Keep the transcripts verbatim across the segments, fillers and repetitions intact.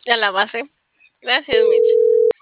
Ya la base. Gracias, Mitch.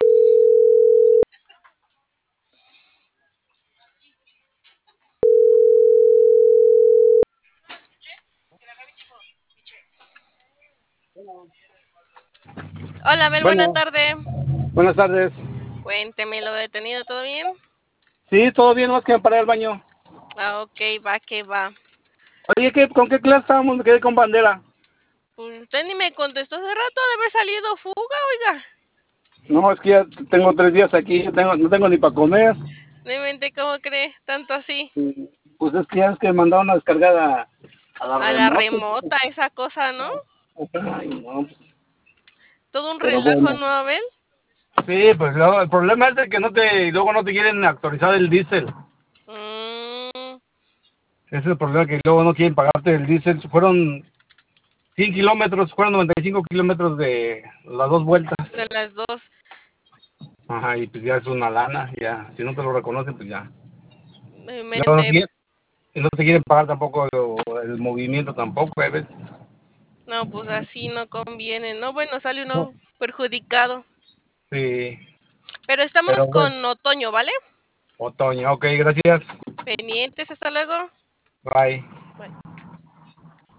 Hola, Abel, buena Bueno, tarde. buenas tardes. Cuénteme lo detenido, ¿todo bien? Sí, todo bien, más que para ir al baño. Ah, ok, va que va. Oye, ¿qué, ¿con qué clase estábamos? Me quedé con bandera. Pues usted ni me contestó hace rato de haber salido fuga, oiga. No, es que ya tengo tres días aquí, yo tengo, no tengo ni para comer. No mente, ¿cómo cree? Tanto así. Y, pues es que ya es que me mandaron a descargar a, a la A la remoto. remota, esa cosa, ¿no? Ay, no, pues, Todo un pero relajo, bueno. ¿no, Abel? Sí, pues luego, el problema es de que no te, y luego no te quieren actualizar el diésel. Mmm, Ese es el problema, que luego no quieren pagarte el diésel. Fueron cien kilómetros, fueron noventa y cinco kilómetros de las dos vueltas. de las dos. Ajá, y pues ya es una lana, ya. Si no te lo reconocen, pues ya. No Luego no mente. quieren, y no te quieren pagar tampoco el, el movimiento tampoco, a veces. No, pues así no conviene, ¿no? Bueno, sale uno perjudicado. Sí, Pero estamos pero bueno, con otoño, ¿vale? otoño, ok, gracias. Pendientes, hasta luego. Bye. Bye.